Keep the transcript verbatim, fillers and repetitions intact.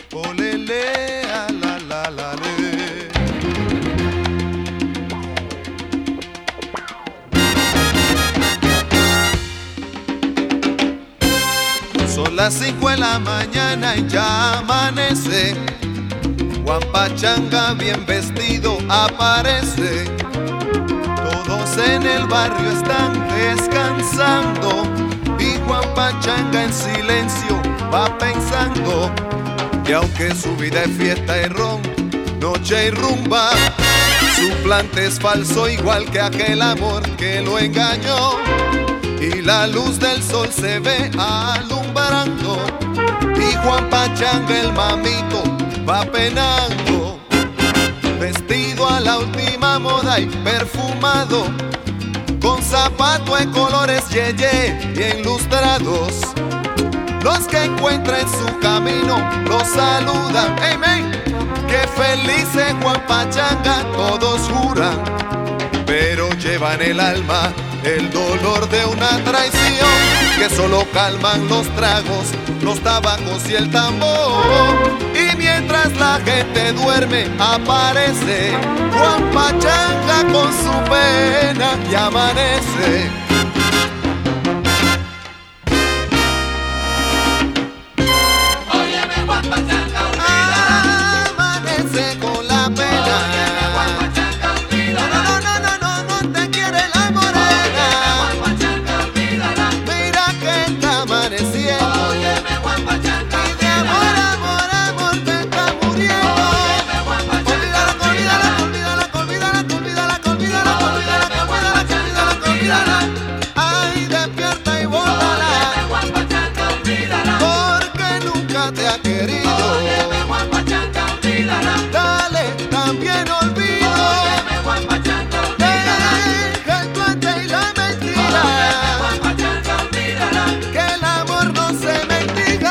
Olele, a la la la le. Son las cinco de la mañana y ya amanece. Juan Pachanga bien vestido aparece. Todos en el barrio están descansando y Juan Pachanga en silencio va pensando que aunque su vida es fiesta y ron, noche y rumba, su plante es falso igual que aquel amor que lo engañó. Y la luz del sol se ve alumbrando y Juan Pachanga el mamito va penando, vestido a la última moda y perfumado, con zapatos de colores yeye bien lustrados. Los que encuentra en su camino los saludan, amen, que feliz es Juan Pachanga, todos juran, pero llevan el alma el dolor de una traición que solo calman los tragos, los tabacos y el tambor. Y mientras la gente duerme aparece Juan Pachanga con su pena y amanece. Óyeme Juan Pachanga, olvídala. Amanece con la pena. Óyeme Juan Pachanga, olvídala. No, no, no, no, no, no te quiere la morena. Juan Pachanga, olvídala. Mira que está amaneciendo. Óyeme Juan Pachanga, Y de amor, amor, amor te está muriendo. Óyeme Juan Pachanga, Olvídala, olvídala, olvídala, olvídala, olvídala, olvídala, olvídala, olvídala, olvídala. Ay, despierta y bótala, Juan Pachanga, olvídala. porque nunca te ha querido. Óyeme Juan Pachanga, olvídala. Dale, también olvido. Óyeme Juan Pachanga, olvídala. Deja el plante y la mentira, Óyeme Juan Pachanga, olvídala. que el amor no se mendiga.